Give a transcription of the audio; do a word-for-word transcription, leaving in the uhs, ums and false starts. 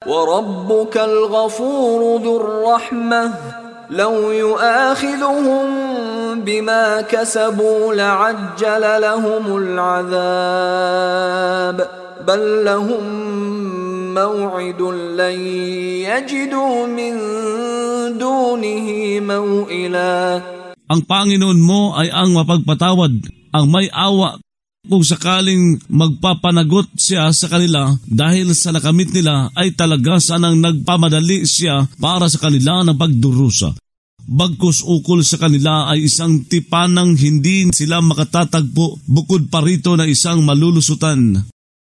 وَرَبُّكَ الْغَفُورُ ذُو الرَّحْمَةِ لَوْ يُؤَاخِذُهُم بِمَا كَسَبُوا لَعَجَّلَ لَهُمُ الْعَذَابَ بَل لَّهُم مَّوْعِدٌ لَّن يَجِدُوا مِن دُونِهِ مَوْئِلًا. Ang Panginoon mo ay ang mapagpatawad, ang may awa kung sakaling magpapanagot siya sa kanila dahil sa nakamit nila ay talaga sanang nagpamadali siya para sa kanila ng pagdurusa. Bagkus ukol sa kanila ay isang tipanang hindi sila makatatagpo bukod pa rito na isang malulusutan.